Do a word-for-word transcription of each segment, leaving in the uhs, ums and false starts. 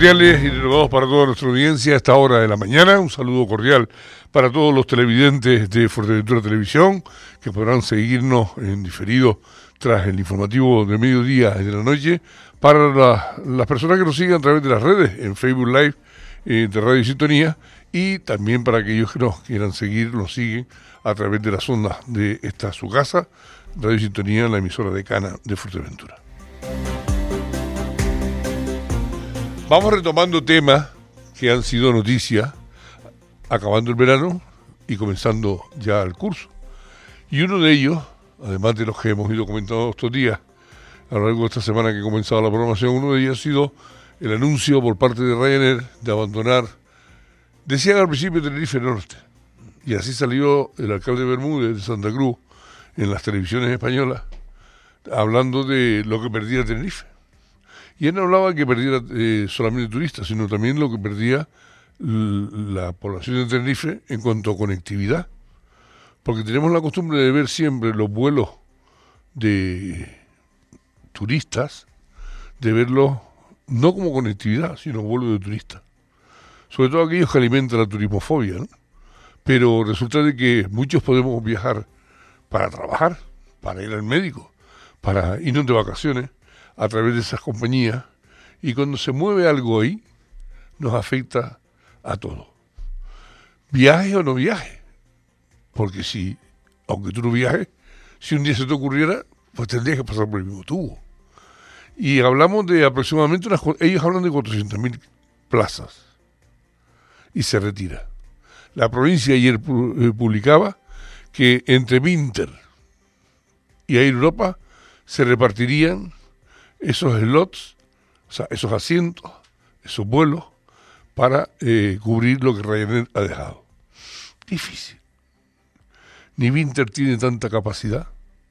cordiales y renovados para toda nuestra audiencia a esta hora de la mañana. Un saludo cordial para todos los televidentes de Fuerteventura Televisión, que podrán seguirnos en diferido tras el informativo de mediodía y de la noche. Para la, las personas que nos siguen a través de las redes, en Facebook Live eh, de Radio Sintonía, y también para aquellos que nos quieran seguir, nos siguen a través de las ondas de esta su casa, Radio Sintonía, la emisora decana de Fuerteventura. Vamos retomando temas que han sido noticias, acabando el verano y comenzando ya el curso. Y uno de ellos, además de los que hemos ido comentando estos días, a lo largo de esta semana que ha comenzado la programación, uno de ellos ha sido el anuncio por parte de Ryanair de abandonar, decían al principio, Tenerife Norte. Y así salió el alcalde Bermúdez de Santa Cruz en las televisiones españolas, hablando de lo que perdía Tenerife. Y él no hablaba que perdiera eh, solamente turistas, sino también lo que perdía l- la población de Tenerife en cuanto a conectividad. Porque tenemos la costumbre de ver siempre los vuelos de turistas, de verlos no como conectividad, sino vuelos de turistas. Sobre todo aquellos que alimentan la turismofobia, ¿no? Pero resulta de que muchos podemos viajar para trabajar, para ir al médico, para irnos de vacaciones, a través de esas compañías, y cuando se mueve algo ahí, nos afecta a todos. Viaje o no viaje, porque si, aunque tú no viajes, si un día se te ocurriera, pues tendrías que pasar por el mismo tubo. Y hablamos de aproximadamente, unas, ellos hablan de cuatrocientas mil plazas, y se retira. La provincia ayer publicaba que entre Vinter y Air Europa se repartirían esos slots, o sea, esos asientos, esos vuelos, para eh, cubrir lo que Ryanair ha dejado. Difícil. Ni Vinter tiene tanta capacidad,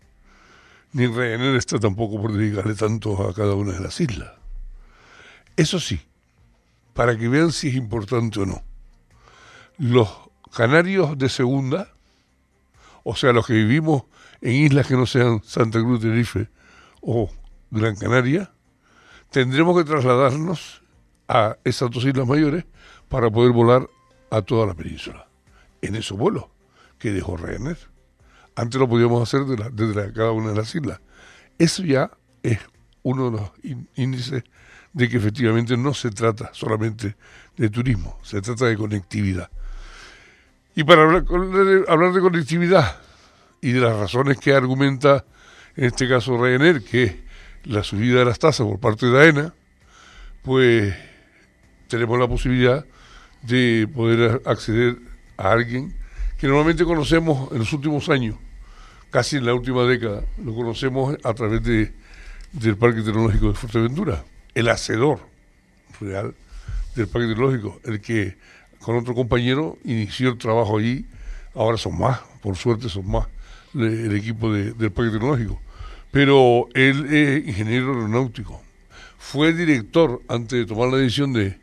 ni Ryanair está tampoco por dedicarle tanto a cada una de las islas. Eso sí, para que vean si es importante o no, los canarios de segunda, o sea, los que vivimos en islas que no sean Santa Cruz, Tenerife o Gran Canaria, tendremos que trasladarnos a esas dos islas mayores para poder volar a toda la península, en esos vuelos que dejó Ryanair. Antes lo podíamos hacer desde, la, desde la, cada una de las islas. Eso ya es uno de los índices de que efectivamente no se trata solamente de turismo, se trata de conectividad. Y para hablar, hablar de conectividad y de las razones que argumenta en este caso Ryanair, que es la subida de las tasas por parte de AENA, pues tenemos la posibilidad de poder acceder a alguien que normalmente conocemos en los últimos años, casi en la última década, lo conocemos a través de, del Parque Tecnológico de Fuerteventura, el hacedor real del Parque Tecnológico, el que con otro compañero inició el trabajo allí, ahora son más, por suerte son más le, el equipo de, del Parque Tecnológico. Pero él es ingeniero aeronáutico, fue director, antes de tomar la decisión de,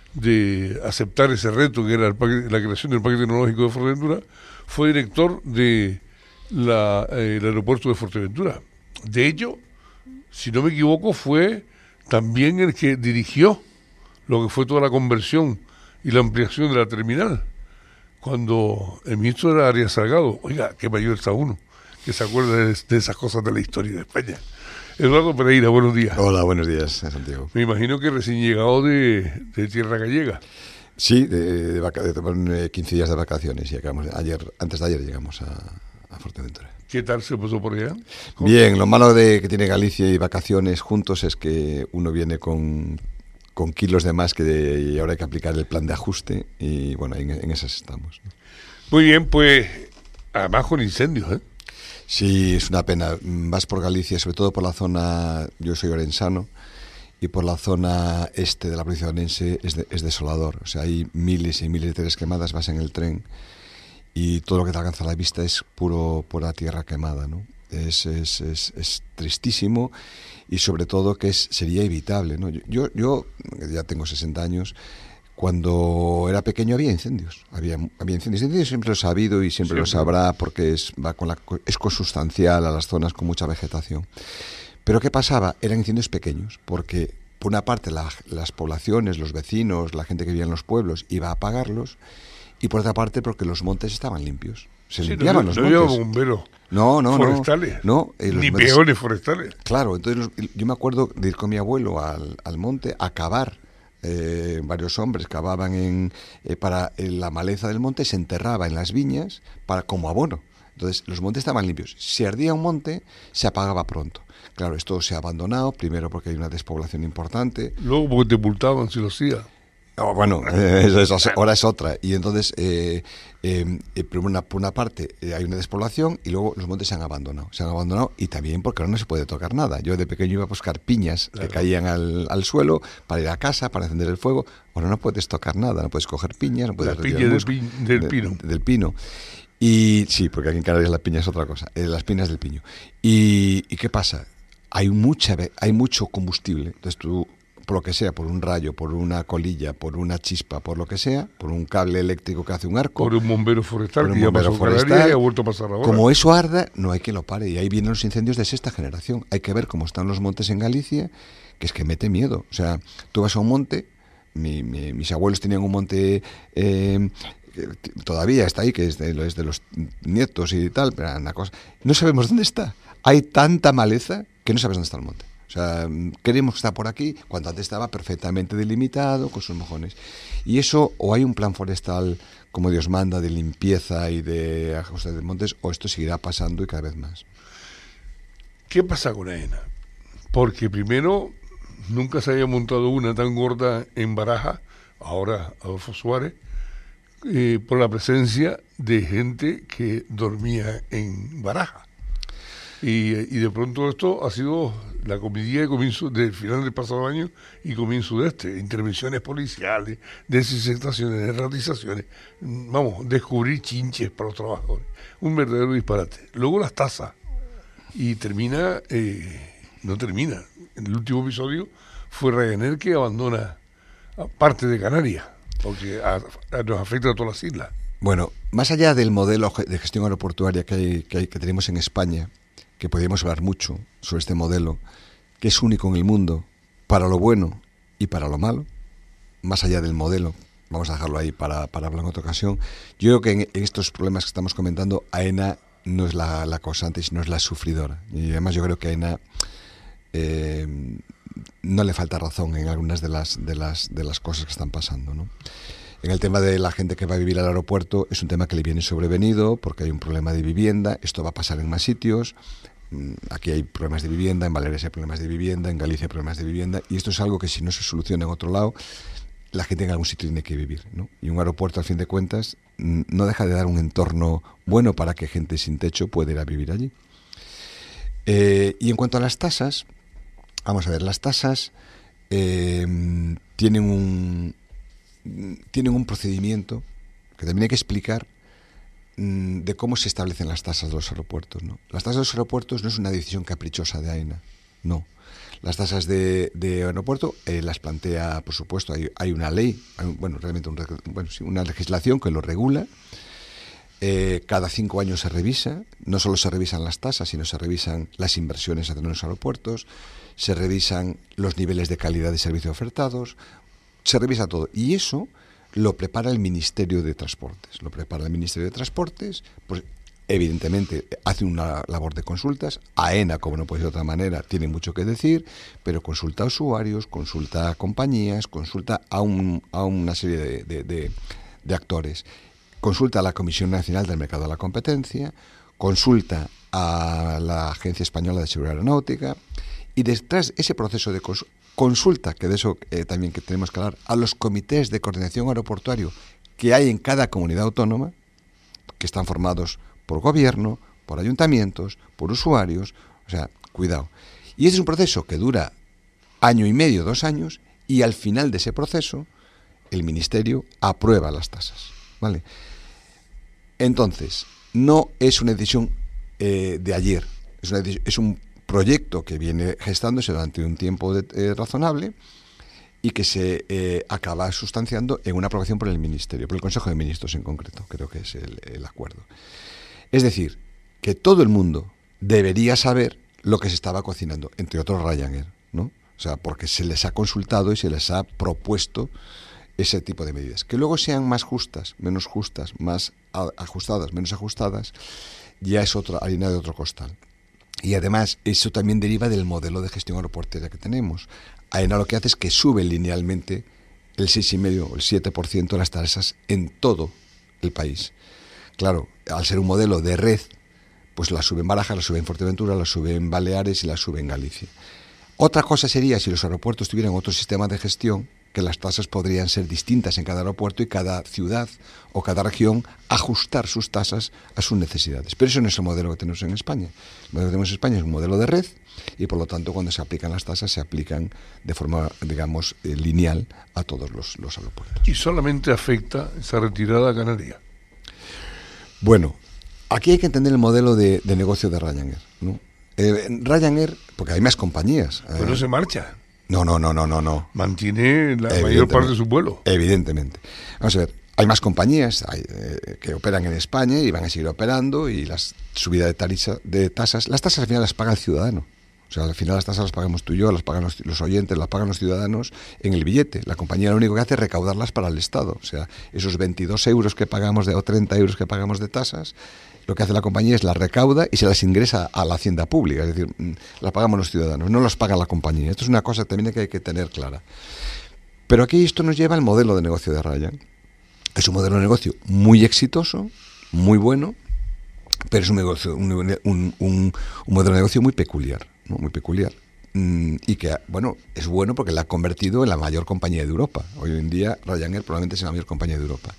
de aceptar ese reto que era el parque, la creación del Parque Tecnológico de Fuerteventura, fue director de la, eh, el aeropuerto de Fuerteventura. De hecho, si no me equivoco, fue también el que dirigió lo que fue toda la conversión y la ampliación de la terminal, cuando el ministro era Arias Salgado. Oiga, qué mayor está uno, que se acuerda de, de esas cosas de la historia de España. Eduardo Pereira, buenos días. Hola, buenos días, Santiago. Me imagino que recién llegado de, de tierra gallega. Sí, de, de, vaca, de tomar quince días de vacaciones y acabamos, ayer, antes de ayer llegamos a, a Fuerteventura. ¿Qué tal se pasó por allá? Bien, lo malo de que tiene Galicia y vacaciones juntos es que uno viene con, con kilos de más que de, y ahora hay que aplicar el plan de ajuste y bueno, en, en esas estamos, ¿no? Muy bien, pues además con incendios, ¿eh? Sí, es una pena. Vas por Galicia, sobre todo por la zona, yo soy orensano, y por la zona este de la provincia de Orense es, de, es desolador. O sea, hay miles y miles de hectáreas quemadas, vas en el tren y todo lo que te alcanza a la vista es puro pura tierra quemada, ¿no? Es, es, es, es tristísimo y sobre todo que es, sería evitable, ¿no? Yo, yo ya tengo sesenta años. Cuando era pequeño había incendios, había, había incendios, incendios siempre lo he sabido y siempre, siempre. lo sabrá porque es, va con la, es consustancial a las zonas con mucha vegetación. Pero ¿qué pasaba? Eran incendios pequeños, porque por una parte la, las poblaciones, los vecinos, la gente que vivía en los pueblos iba a pagarlos, y por otra parte porque los montes estaban limpios. Se sí, limpiaban no, los no montes. había bomberos no, no, forestales. No, eh, ni montes, peones forestales. Claro, entonces los, yo me acuerdo de ir con mi abuelo al, al monte a cavar. Eh, varios hombres cavaban en, eh, para en la maleza del monte, se enterraba en las viñas para como abono. Entonces los montes estaban limpios. Si ardía un monte, se apagaba pronto. Claro, esto se ha abandonado, primero porque hay una despoblación importante. Luego porque te multaban si lo hacías. Oh, bueno, eh, eso, eso, ahora es otra. Y entonces, eh, eh, por, una, por una parte, eh, hay una despoblación y luego los montes se han abandonado. Se han abandonado y también porque ahora no se puede tocar nada. Yo de pequeño iba a buscar piñas claro. que caían al, al suelo para ir a casa, para encender el fuego. Ahora no puedes tocar nada, no puedes coger piñas, no puedes la piña del, pin, del pino. De, del pino. Y sí, porque aquí en Canarias la piña es otra cosa, eh, las piñas del piño. ¿Y, y qué pasa? Hay mucha, hay mucho combustible. Entonces tú, por lo que sea, por un rayo, por una colilla, por una chispa, por lo que sea, por un cable eléctrico que hace un arco, por un bombero forestal por un que bombero ya pasó forestal, y ha vuelto a pasar ahora. Como eso arda, no hay quien lo pare. Y ahí vienen los incendios de sexta generación. Hay que ver cómo están los montes en Galicia, que es que mete miedo. O sea, tú vas a un monte, mi, mi, mis abuelos tenían un monte... Eh, todavía está ahí, que es de, es de los nietos y tal, pero una cosa, no sabemos dónde está. Hay tanta maleza que no sabes dónde está el monte. O sea, queremos que está por aquí, cuando antes estaba perfectamente delimitado, con sus mojones. Y eso, o hay un plan forestal, como Dios manda, de limpieza y de ajuste de montes, o esto seguirá pasando y cada vez más. ¿Qué pasa con AENA? Porque primero, nunca se había montado una tan gorda en Baraja, ahora Adolfo Suárez, Eh, por la presencia de gente que dormía en Baraja. Y, y de pronto esto ha sido la comedia de comienzo del final del pasado año y comienzo de este. Intervenciones policiales, desinfectaciones, erradicaciones, vamos, descubrir chinches para los trabajadores. Un verdadero disparate. Luego las tasas. Y termina, eh, no termina. En el último episodio fue Ryanair que abandona parte de Canarias, porque a, a, nos afecta a todas las islas. Bueno, más allá del modelo de gestión aeroportuaria que, hay, que, hay, que tenemos en España, que podríamos hablar mucho sobre este modelo, que es único en el mundo, para lo bueno y para lo malo, más allá del modelo, vamos a dejarlo ahí para, para hablar en otra ocasión, yo creo que en, en estos problemas que estamos comentando, AENA no es la, la causante, sino es la sufridora. Y además yo creo que AENA eh, no le falta razón en algunas de las, de las, de las cosas que están pasando, ¿no? En el tema de la gente que va a vivir al aeropuerto, es un tema que le viene sobrevenido porque hay un problema de vivienda, esto va a pasar en más sitios, aquí hay problemas de vivienda, en Baleares hay problemas de vivienda, en Galicia hay problemas de vivienda, y esto es algo que si no se soluciona en otro lado, la gente en algún sitio tiene que vivir, ¿no? Y un aeropuerto, al fin de cuentas, no deja de dar un entorno bueno para que gente sin techo pueda ir a vivir allí. Eh, y en cuanto a las tasas, vamos a ver, las tasas eh, tienen un... tienen un procedimiento que también hay que explicar mmm, de cómo se establecen las tasas de los aeropuertos, ¿no? Las tasas de los aeropuertos no es una decisión caprichosa de AENA, no. Las tasas de, de aeropuerto eh, las plantea, por supuesto, hay, hay una ley, hay un, bueno, realmente un, bueno, sí, una legislación que lo regula. Eh, cada cinco años se revisa, no solo se revisan las tasas, sino se revisan las inversiones a tener en los aeropuertos, se revisan los niveles de calidad de servicio ofertados, se revisa todo, y eso lo prepara el Ministerio de Transportes. Lo prepara el Ministerio de Transportes, pues evidentemente hace una labor de consultas. AENA, como no puede ser de otra manera, tiene mucho que decir, pero consulta a usuarios, consulta a compañías, consulta a, un, a una serie de, de, de, de actores. Consulta a la Comisión Nacional del Mercado de la Competencia, consulta a la Agencia Española de Seguridad Aeronáutica, y detrás ese proceso de consulta, consulta, que de eso eh, también que tenemos que hablar, a los comités de coordinación aeroportuario que hay en cada comunidad autónoma, que están formados por gobierno, por ayuntamientos, por usuarios, o sea, cuidado. Y ese es un proceso que dura año y medio, dos años, y al final de ese proceso el Ministerio aprueba las tasas, ¿vale? Entonces, no es una decisión eh, de ayer, es, una decisión, es un proyecto que viene gestándose durante un tiempo de, eh, razonable y que se eh, acaba sustanciando en una aprobación por el Ministerio, por el Consejo de Ministros en concreto, creo que es el, el acuerdo. Es decir, que todo el mundo debería saber lo que se estaba cocinando, entre otros Ryanair, ¿no? O sea, porque se les ha consultado y se les ha propuesto ese tipo de medidas. Que luego sean más justas, menos justas, más ajustadas, menos ajustadas, ya es otra harina de otro costal. Y además, eso también deriva del modelo de gestión aeroportuaria que tenemos. AENA lo que hace es que sube linealmente el seis coma cinco o el siete por ciento de las tasas en todo el país. Claro, al ser un modelo de red, pues la sube en Barajas, la sube en Fuerteventura, la sube en Baleares y la sube en Galicia. Otra cosa sería si los aeropuertos tuvieran otro sistema de gestión, que las tasas podrían ser distintas en cada aeropuerto y cada ciudad o cada región ajustar sus tasas a sus necesidades. Pero eso no es el modelo que tenemos en España. El modelo que tenemos en España es un modelo de red y por lo tanto cuando se aplican las tasas se aplican de forma, digamos, eh, lineal a todos los, los aeropuertos. ¿Y solamente afecta esa retirada a Canarias? Bueno, aquí hay que entender el modelo de, de negocio de Ryanair, ¿no? Eh, Ryanair, porque hay más compañías. Pero no eh, se marcha. No, no, no, no, no, no. Mantiene la mayor parte de sus vuelos. Evidentemente. Vamos a ver, hay más compañías hay, eh, que operan en España y van a seguir operando y las subidas de, tarifa, de tasas, las tasas al final las paga el ciudadano. O sea, al final las tasas las pagamos tú y yo, las pagan los, los oyentes, las pagan los ciudadanos en el billete. La compañía lo único que hace es recaudarlas para el Estado. O sea, esos veintidós euros que pagamos de, o treinta euros que pagamos de tasas, lo que hace la compañía es las recauda y se las ingresa a la hacienda pública. Es decir, las pagamos los ciudadanos, no las paga la compañía. Esto es una cosa también que hay que tener clara. Pero aquí esto nos lleva al modelo de negocio de Ryanair. Es un modelo de negocio muy exitoso, muy bueno, pero es un, negocio, un, un, un, un modelo de negocio muy peculiar, ¿no? Muy peculiar. Mm, y que, bueno, es bueno porque la ha convertido en la mayor compañía de Europa. Hoy en día Ryanair probablemente es la mayor compañía de Europa.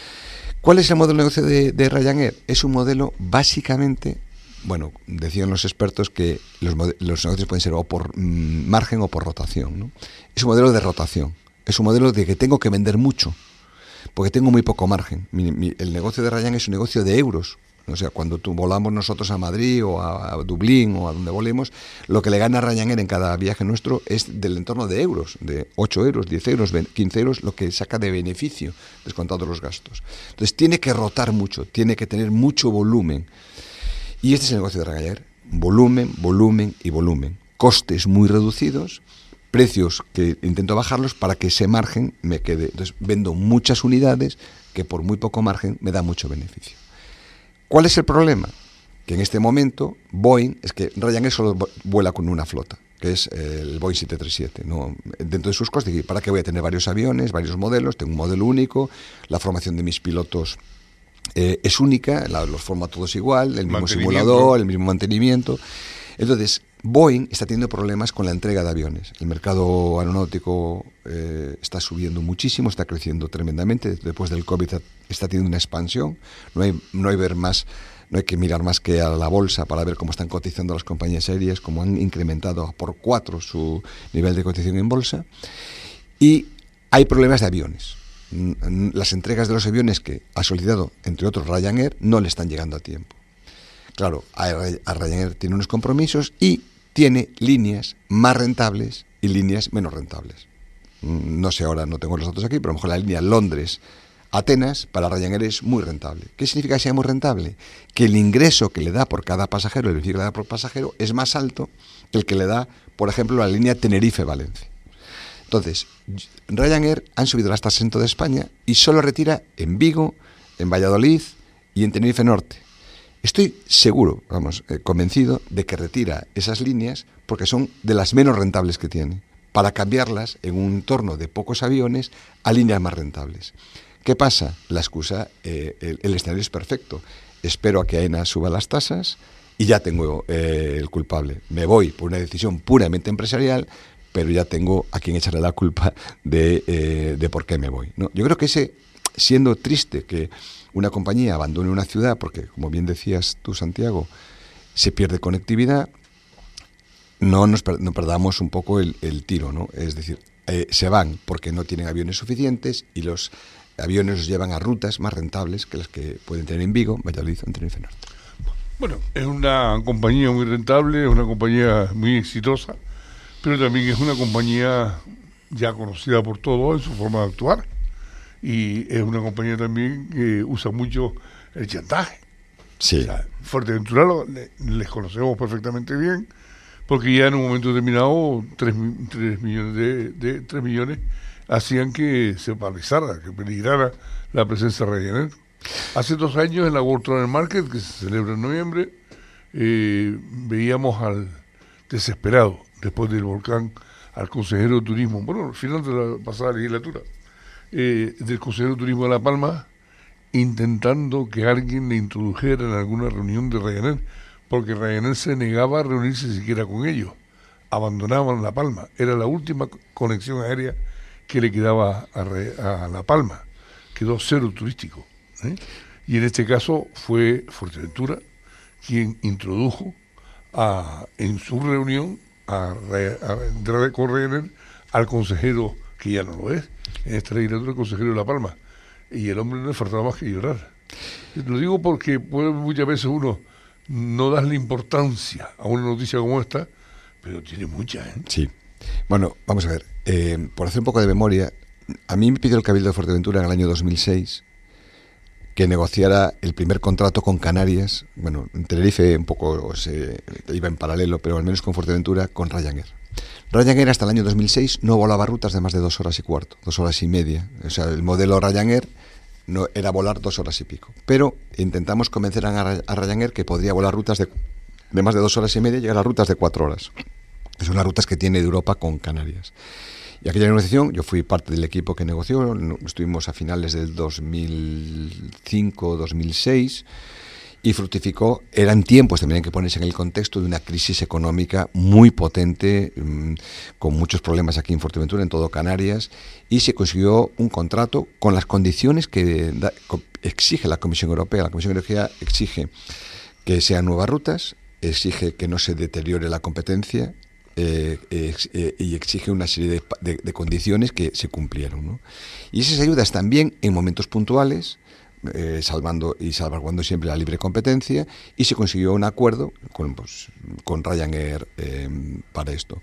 ¿Cuál es el modelo de negocio de, de Ryanair? Es un modelo básicamente, bueno, decían los expertos que los, los negocios pueden ser o por mm, margen o por rotación, ¿no? Es un modelo de rotación, es un modelo de que tengo que vender mucho, porque tengo muy poco margen. Mi, mi, el negocio de Ryanair es un negocio de euros. O sea, cuando tú volamos nosotros a Madrid o a, a Dublín o a donde volemos, lo que le gana a Ryanair en cada viaje nuestro es del entorno de euros, de ocho euros, diez euros, quince euros, lo que saca de beneficio, descontando los gastos. Entonces tiene que rotar mucho, tiene que tener mucho volumen. Y este es el negocio de Ryanair: volumen, volumen y volumen. Costes muy reducidos, precios que intento bajarlos para que ese margen me quede. Entonces vendo muchas unidades que por muy poco margen me da mucho beneficio. ¿Cuál es el problema? Que en este momento Boeing, es que Ryanair solo vuela con una flota, que es el Boeing siete treinta y siete, ¿no? Dentro de sus costes, ¿para qué voy a tener varios aviones, varios modelos? Tengo un modelo único, la formación de mis pilotos eh, es única, la, los forma todos igual, el mismo simulador, el mismo mantenimiento. Entonces, Boeing está teniendo problemas con la entrega de aviones. El mercado aeronáutico eh, está subiendo muchísimo, está creciendo tremendamente. Después del COVID está teniendo una expansión. No hay, no hay ver más, no hay que mirar más que a la bolsa para ver cómo están cotizando las compañías aéreas, cómo han incrementado por cuatro su nivel de cotización en bolsa. Y hay problemas de aviones. Las entregas de los aviones que ha solicitado, entre otros Ryanair, no le están llegando a tiempo. Claro, a Ryanair tiene unos compromisos y tiene líneas más rentables y líneas menos rentables. No sé, ahora no tengo los datos aquí, pero a lo mejor la línea Londres-Atenas para Ryanair es muy rentable. ¿Qué significa que sea muy rentable? Que el ingreso que le da por cada pasajero, el beneficio que le da por pasajero, es más alto que el que le da, por ejemplo, la línea Tenerife-Valencia. Entonces, Ryanair han subido las tasas en toda España y solo retira en Vigo, en Valladolid y en Tenerife Norte. Estoy seguro, vamos, eh, convencido de que retira esas líneas porque son de las menos rentables que tiene, para cambiarlas en un entorno de pocos aviones a líneas más rentables. ¿Qué pasa? La excusa, eh, el, el escenario es perfecto. Espero a que AENA suba las tasas y ya tengo eh, el culpable. Me voy por una decisión puramente empresarial, pero ya tengo a quien echarle la culpa de, eh, de por qué me voy, ¿no? Yo creo que ese, siendo triste que una compañía abandone una ciudad, porque, como bien decías tú, Santiago, se pierde conectividad, no nos per- no perdamos un poco el, el tiro, ¿no? Es decir, eh, se van porque no tienen aviones suficientes y los aviones los llevan a rutas más rentables que las que pueden tener en Vigo, Valladolid o en Tenerife Norte. Bueno, es una compañía muy rentable, es una compañía muy exitosa, pero también es una compañía ya conocida por todos en su forma de actuar. Y es una compañía también que usa mucho el chantaje. Sí. O sea, Fuerteventura lo, le, les conocemos perfectamente bien, porque ya en un momento determinado tres millones de, de tres millones hacían que se paralizara, que peligrara la presencia de Ryanair. Hace dos años en la World Travel Market, que se celebra en noviembre, eh, veíamos al desesperado, después del volcán, al consejero de turismo, bueno, al final de la pasada legislatura, eh, del consejero de turismo de La Palma, intentando que alguien le introdujera en alguna reunión de Ryanair, porque Ryanair se negaba a reunirse siquiera con ellos, abandonaban La Palma, era la última conexión aérea que le quedaba a, a La Palma, quedó cero turístico, ¿eh? Y en este caso fue Fuerteventura quien introdujo a, en su reunión a, a, a, con Ryanair al consejero, que ya no lo es, en esta legislatura, el consejero de La Palma, y el hombre no le faltaba más que llorar. Lo digo porque puede, muchas veces uno no darle importancia a una noticia como esta, pero tiene mucha, ¿eh? Sí. Bueno, vamos a ver, eh, por hacer un poco de memoria, a mí me pidió el Cabildo de Fuerteventura en el año dos mil seis que negociara el primer contrato con Canarias, bueno, en Tenerife un poco se iba en paralelo, pero al menos con Fuerteventura, con Ryanair. Ryanair hasta el año dos mil seis no volaba rutas de más de dos horas y cuarto, dos horas y media. O sea, el modelo Ryanair no era volar dos horas y pico. Pero intentamos convencer a, a Ryanair que podría volar rutas de, de más de dos horas y media y llegar a rutas de cuatro horas. Que son las rutas que tiene de Europa con Canarias. Y aquella negociación, yo fui parte del equipo que negoció, estuvimos a finales del dos mil cinco, dos mil seis, y fructificó. Eran tiempos, también hay que ponerse en el contexto de una crisis económica muy potente, mmm, con muchos problemas aquí en Fuerteventura, en todo Canarias, y se consiguió un contrato con las condiciones que da, exige la Comisión Europea. La Comisión Europea exige que sean nuevas rutas, exige que no se deteriore la competencia, Eh, eh, y exige una serie de, de, de condiciones que se cumplieron, ¿no? Y esas ayudas también en momentos puntuales, eh, salvando y salvaguardando siempre la libre competencia, y se consiguió un acuerdo con, pues, con Ryanair eh, para esto.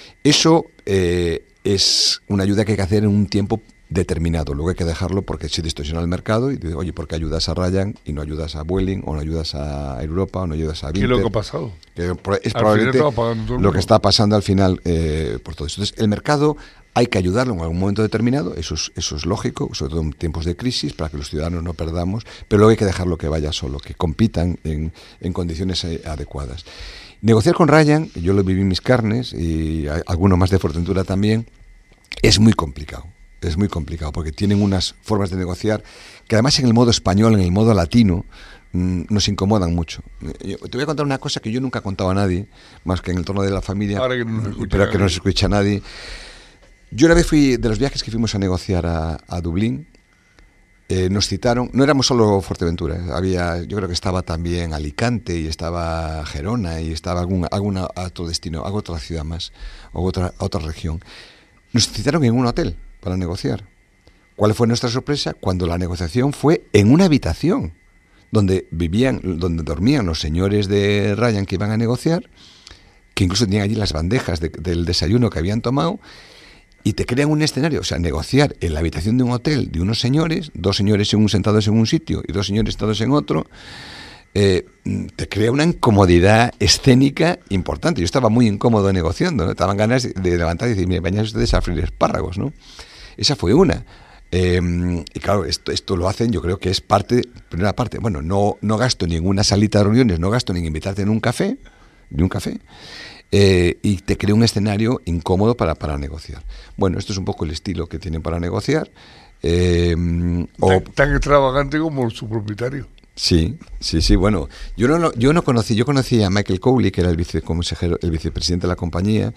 Eso eh, es una ayuda que hay que hacer en un tiempo determinado, luego hay que dejarlo porque se distorsiona el mercado y dice, oye, ¿por qué ayudas a Ryanair y no ayudas a Vueling o no ayudas a Europa o no ayudas a Vinter? ¿Qué es lo que ha pasado? Que es probablemente lo que está pasando al final eh, por todo esto. Entonces, el mercado hay que ayudarlo en algún momento determinado, eso es, eso es lógico, sobre todo en tiempos de crisis, para que los ciudadanos no perdamos, pero luego hay que dejarlo que vaya solo, que compitan en, en condiciones eh, adecuadas. Negociar con Ryanair, yo lo viví en mis carnes, y alguno más de Fuerteventura también, es muy complicado. Es muy complicado porque tienen unas formas de negociar que además en el modo español, en el modo latino, mmm, nos incomodan mucho. Yo te voy a contar una cosa que yo nunca he contado a nadie, más que en el torno de la familia, Ahora que no nos escucha pero nadie. que no nos escucha nadie. Yo una vez fui, de los viajes que fuimos a negociar a, a Dublín, eh, nos citaron, no éramos solo Fuerteventura, ¿eh? Había, yo creo que estaba también Alicante y estaba Gerona y estaba algún, algún otro destino, alguna otra ciudad más, o otra, otra región. Nos citaron en un hotel para negociar. ¿Cuál fue nuestra sorpresa? Cuando la negociación fue en una habitación donde vivían, donde dormían los señores de Ryanair que iban a negociar, que incluso tenían allí las bandejas de, del desayuno que habían tomado, y te crean un escenario, o sea, negociar en la habitación de un hotel de unos señores, dos señores en un, sentados en un sitio y dos señores sentados en otro, eh, te crea una incomodidad escénica importante. Yo estaba muy incómodo negociando, ¿no? Estaban ganas de levantar y decir, me bañan ustedes a freír espárragos, ¿no? Esa fue una. Eh, y claro, esto, esto lo hacen, yo creo que es parte, primera parte, bueno, no, no gasto ni en una salita de reuniones, no gasto ni en invitarte en un café, ni un café, eh, y te crea un escenario incómodo para, para negociar. Bueno, esto es un poco el estilo que tienen para negociar. Eh, o, tan, tan extravagante como su propietario. Sí, sí, sí, bueno, yo no, yo no conocí, yo conocí a Michael Cowley, que era el viceconsejero, el vicepresidente de la compañía,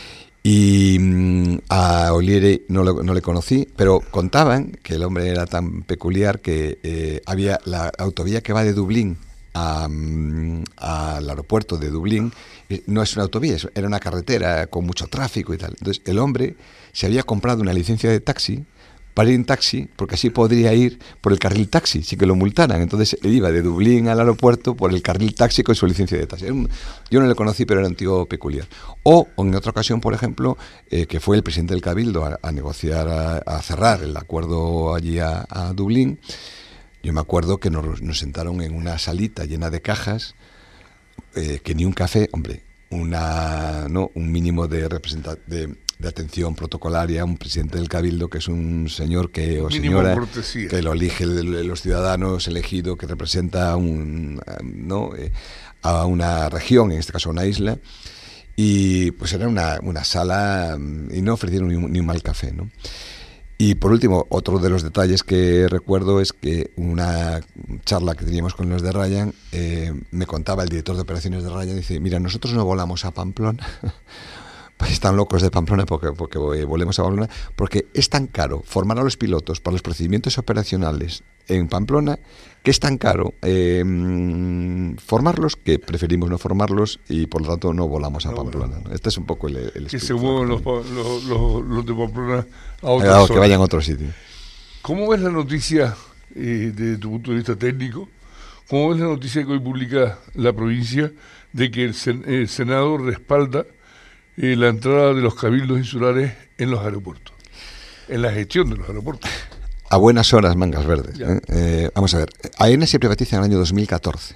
y mmm, a Oliere no, lo, no le conocí, pero contaban que el hombre era tan peculiar que eh, había la autovía que va de Dublín a, um, al aeropuerto de Dublín, no es una autovía, era una carretera con mucho tráfico y tal. Entonces el hombre se había comprado una licencia de taxi para ir en taxi, porque así podría ir por el carril taxi, sin que lo multaran. Entonces él iba de Dublín al aeropuerto por el carril taxi con su licencia de taxi. Un, yo no le conocí, pero era un tío peculiar. O, o en otra ocasión, por ejemplo, eh, que fue el presidente del Cabildo a, a negociar, a, a cerrar el acuerdo allí a, a Dublín. Yo me acuerdo que nos, nos sentaron en una salita llena de cajas, eh, que ni un café, hombre, una, ¿no? un mínimo de, representa de, de atención protocolaria, un presidente del Cabildo que es un señor que o señora que lo elige los ciudadanos, elegido, que representa un, ¿no? eh, a una región, en este caso a una isla, y pues era una, una sala y no ofrecieron ni un, ni un mal café, ¿no? Y por último, otro de los detalles que recuerdo es que una charla que teníamos con los de Ryan, eh, me contaba el director de operaciones de Ryan, dice, mira, nosotros no volamos a Pamplona, pues están locos de Pamplona porque, porque volemos a Pamplona, porque es tan caro formar a los pilotos para los procedimientos operacionales en Pamplona, que es tan caro eh, formarlos que preferimos no formarlos y por lo tanto no volamos a no, Pamplona. Bueno. Este es un poco el, el que se mueven los, los, los, los de Pamplona a otro claro, que vayan a otro sitio. ¿Cómo ves la noticia eh, desde tu punto de vista técnico? ¿Cómo ves la noticia que hoy publica la provincia de que el, sen, el Senado respalda eh, la entrada de los cabildos insulares en los aeropuertos, en la gestión de los aeropuertos? A buenas horas, mangas verdes. ¿eh? Eh, vamos a ver, AENA se privatiza en el año dos mil catorce.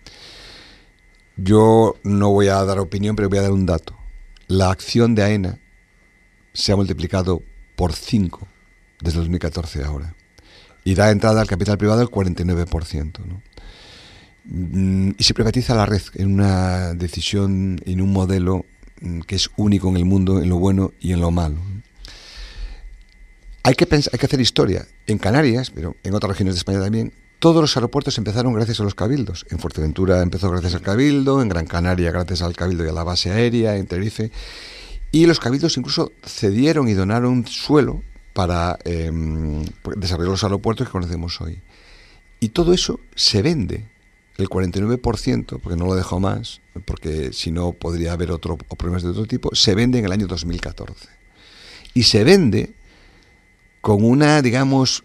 Yo no voy a dar opinión, pero voy a dar un dato. La acción de AENA se ha multiplicado por cinco desde dos mil catorce a ahora. Y da entrada al capital privado el cuarenta y nueve por ciento, ¿no? Y se privatiza la red en una decisión, en un modelo que es único en el mundo, en lo bueno y en lo malo. Hay que pensar, hay que hacer historia. En Canarias, pero en otras regiones de España también, todos los aeropuertos empezaron gracias a los cabildos. En Fuerteventura empezó gracias al Cabildo, en Gran Canaria gracias al Cabildo y a la base aérea, en Tenerife. Y los cabildos incluso cedieron y donaron suelo para eh, desarrollar los aeropuertos que conocemos hoy. Y todo eso se vende. El cuarenta y nueve por ciento, porque no lo dejo más, porque si no podría haber otro, o problemas de otro tipo, se vende en el año dos mil catorce. Y se vende con una, digamos,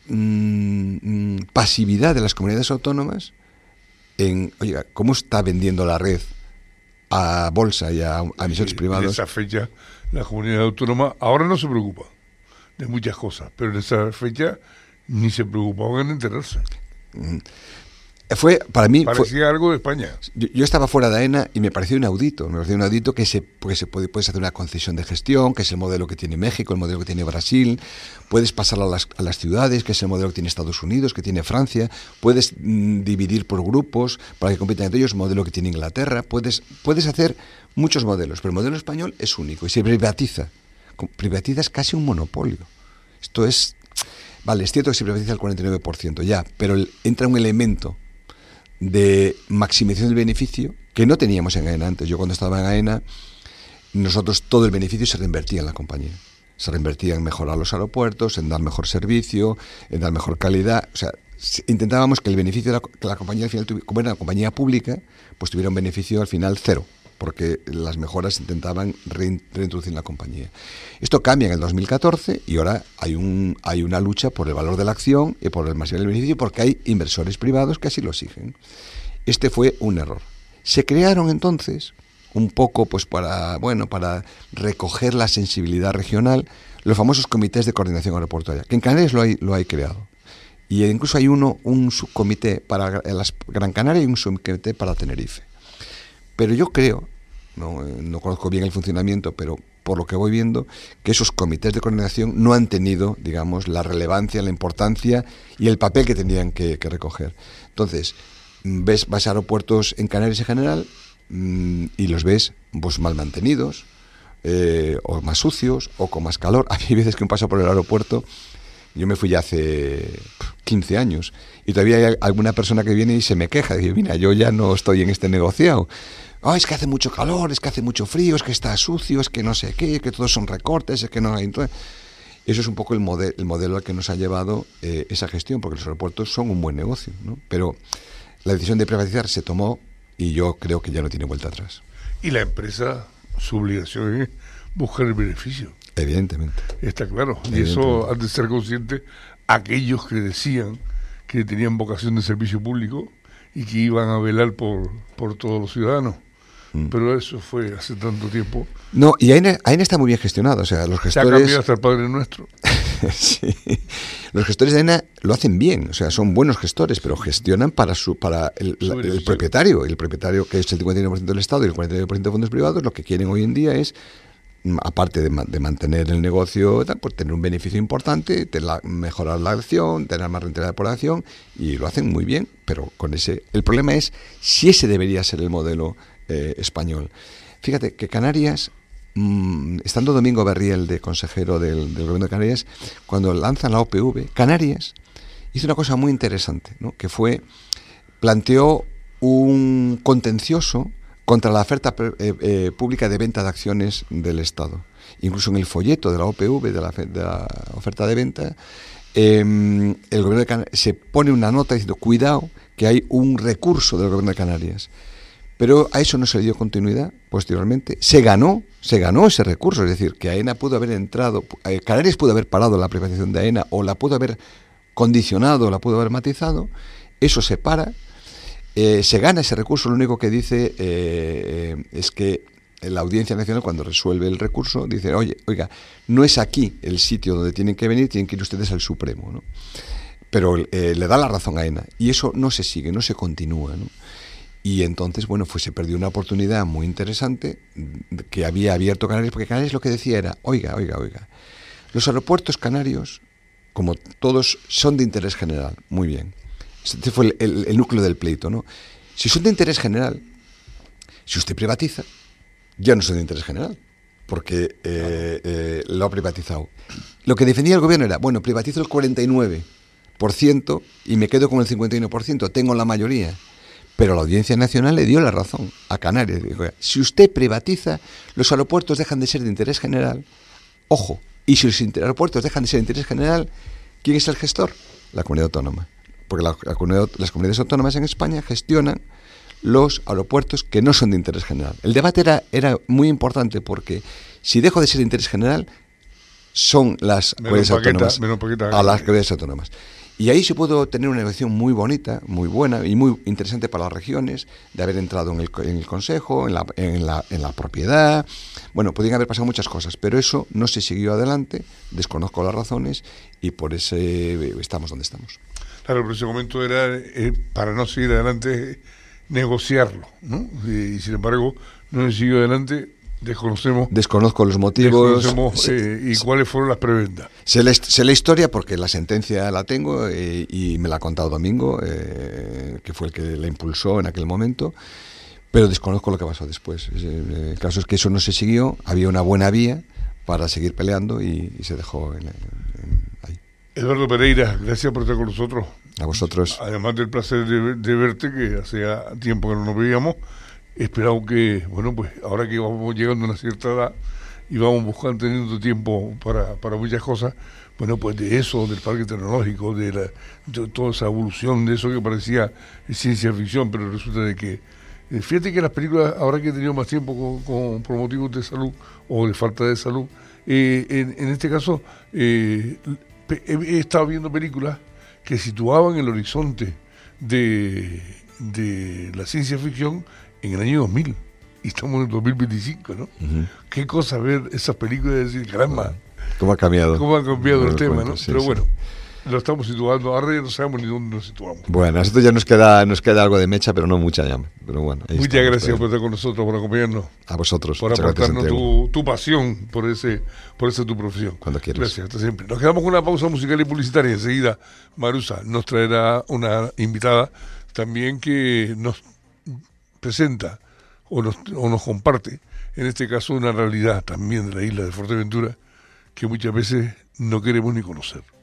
mmm, pasividad de las comunidades autónomas en, oiga, ¿cómo está vendiendo la red a bolsa y a, a emisores sí, privados? En esa fecha, la comunidad autónoma ahora no se preocupa de muchas cosas, pero en esa fecha ni se preocupaban en enterarse. Mm. Fue, para mí, parecía fue, algo de España. Yo, yo estaba fuera de AENA y me pareció inaudito. Me pareció inaudito que se, porque se puede, puedes hacer una concesión de gestión, que es el modelo que tiene México, el modelo que tiene Brasil. Puedes pasarlo a las, a las ciudades, que es el modelo que tiene Estados Unidos, que tiene Francia. Puedes mmm, dividir por grupos para que compitan entre ellos, el modelo que tiene Inglaterra. Puedes, puedes hacer muchos modelos, pero el modelo español es único y se privatiza. Privatiza es casi un monopolio. Esto es... Vale, es cierto que se privatiza el cuarenta y nueve por ciento ya, pero el, entra un elemento de maximización del beneficio que no teníamos en AENA antes. Yo cuando estaba en AENA, nosotros todo el beneficio se reinvertía en la compañía. Se reinvertía en mejorar los aeropuertos, en dar mejor servicio, en dar mejor calidad. O sea, intentábamos que el beneficio de la, que la compañía al final, como era una compañía pública, pues tuviera un beneficio al final cero, porque las mejoras intentaban reintroducir en la compañía. Esto cambia en el dos mil catorce y ahora hay un hay una lucha por el valor de la acción y por el máximo del beneficio, porque hay inversores privados que así lo exigen. Este fue un error. Se crearon entonces, un poco pues para bueno para recoger la sensibilidad regional, los famosos comités de coordinación aeroportuaria, que en Canarias lo hay, lo hay creado. Y incluso hay uno un subcomité para las Gran Canaria y un subcomité para Tenerife. Pero yo creo, no, no conozco bien el funcionamiento, pero por lo que voy viendo, que esos comités de coordinación no han tenido, digamos, la relevancia, la importancia y el papel que tenían que, que recoger. Entonces, ves, vas a aeropuertos en Canarias en general mmm, y los ves pues, mal mantenidos, eh, o más sucios, o con más calor. Hay veces que un paso por el aeropuerto, yo me fui ya hace quince años, y todavía hay alguna persona que viene y se me queja, dice, mira, yo ya no estoy en este negociado. Oh, es que hace mucho calor, es que hace mucho frío, es que está sucio, es que no sé qué, que todos son recortes, es que no hay... Eso es un poco el, model, el modelo al que nos ha llevado eh, esa gestión, porque los aeropuertos son un buen negocio, ¿no? Pero la decisión de privatizar se tomó y yo creo que ya no tiene vuelta atrás. Y la empresa, su obligación es buscar el beneficio. Evidentemente. Está claro. Y eso han de ser conscientes aquellos que decían que tenían vocación de servicio público y que iban a velar por, por todos los ciudadanos. Mm. Pero eso fue hace tanto tiempo. No, y AENA, AENA está muy bien gestionado. O sea, los gestores... Se ha cambiado hasta el Padre Nuestro. Sí. Los gestores de AENA lo hacen bien, o sea, son buenos gestores, pero gestionan para su para el, la, el propietario, el propietario que es el cincuenta y nueve por ciento del Estado y el cuarenta y nueve por ciento de fondos privados, lo que quieren hoy en día es, aparte de, de mantener el negocio, pues tener un beneficio importante, tener la, mejorar la acción, tener más rentabilidad por la acción, y lo hacen muy bien, pero con ese... El problema es si ese debería ser el modelo eh, español. Fíjate que Canarias... Estando Domingo Berriel de consejero del, del gobierno de Canarias, cuando lanzan la O P V, Canarias hizo una cosa muy interesante, ¿no? Que fue, planteó un contencioso contra la oferta eh, eh, pública de venta de acciones del Estado. Incluso en el folleto de la O P V, de la, de la oferta de venta, eh, el gobierno de Canarias se pone una nota diciendo, cuidado, que hay un recurso del gobierno de Canarias. Pero a eso no se le dio continuidad posteriormente. Se ganó, se ganó ese recurso, es decir, que AENA pudo haber entrado, eh, Canarias pudo haber parado la privatización de AENA o la pudo haber condicionado, la pudo haber matizado. Eso se para, eh, se gana ese recurso. Lo único que dice eh, es que la Audiencia Nacional, cuando resuelve el recurso, dice, oye, oiga, no es aquí el sitio donde tienen que venir, tienen que ir ustedes al Supremo, ¿no? Pero eh, le da la razón a AENA y eso no se sigue, no se continúa, ¿no? Y entonces, bueno, pues se perdió una oportunidad muy interesante que había abierto Canarias, porque Canarias lo que decía era, oiga, oiga, oiga, los aeropuertos canarios, como todos, son de interés general. Muy bien. Este fue el, el, el núcleo del pleito, ¿no? Si son de interés general, si usted privatiza, ya no son de interés general, porque eh, eh, lo ha privatizado. Lo que defendía el gobierno era, bueno, privatizo el cuarenta y nueve por ciento y me quedo con el cincuenta y uno por ciento, tengo la mayoría. Pero la Audiencia Nacional le dio la razón a Canarias. Dijo, si usted privatiza, los aeropuertos dejan de ser de interés general. Ojo, y si los aeropuertos dejan de ser de interés general, ¿quién es el gestor? La comunidad autónoma. Porque la, la comunidad, las comunidades autónomas en España gestionan los aeropuertos que no son de interés general. El debate era, era muy importante porque si dejo de ser de interés general, son las comunidades autónomas a las comunidades autónomas. Y ahí se pudo tener una negociación muy bonita, muy buena y muy interesante para las regiones, de haber entrado en el, en el Consejo, en la, en, la, en la propiedad. Bueno, podían haber pasado muchas cosas, pero eso no se siguió adelante, desconozco las razones y por eso estamos donde estamos. Claro, pero ese momento era, eh, para no seguir adelante, negociarlo, ¿no? Y, y sin embargo, no se siguió adelante. Desconocemos. Desconozco los motivos. Desconocemos eh, y cuáles fueron las preventas. Sé la, sé la historia porque la sentencia la tengo eh, y me la ha contado Domingo, eh, que fue el que la impulsó en aquel momento, pero desconozco lo que pasó después. El caso es que eso no se siguió, había una buena vía para seguir peleando y, y se dejó en, en, ahí. Eduardo Pereira, gracias por estar con nosotros. A vosotros. Además del placer de, de verte, que hacía tiempo que no nos veíamos. Esperamos que, bueno, pues ahora que vamos llegando a una cierta edad y vamos buscando, teniendo tiempo para, para muchas cosas, bueno, pues de eso, del parque tecnológico, de, la, de toda esa evolución, de eso que parecía ciencia ficción, pero resulta de que, eh, fíjate que las películas, ahora que he tenido más tiempo con, con, por motivos de salud o de falta de salud, eh, en, en este caso, eh, he, he estado viendo películas que situaban el horizonte de, de la ciencia ficción en el año dos mil, y estamos en el dos mil veinticinco, ¿no? Uh-huh. Qué cosa ver esas películas y decir, caramba, ¿cómo ha cambiado? ¿Cómo ha cambiado el tema, cuento, no? Sí, Pero sí. bueno, lo estamos situando, ahora ya no sabemos ni dónde nos situamos. Bueno, a nosotros ya nos queda, nos queda algo de mecha, pero no mucha ya. Pero bueno, muchas estamos, gracias por estar con nosotros, por acompañarnos. A vosotros. Por aportarnos tu, tu pasión por ese, por esa tu profesión. Cuando quieras. Gracias, hasta siempre. Nos quedamos con una pausa musical y publicitaria. Enseguida, Marusa nos traerá una invitada también que nos presenta o nos, o nos comparte, en este caso, una realidad también de la isla de Fuerteventura que muchas veces no queremos ni conocer.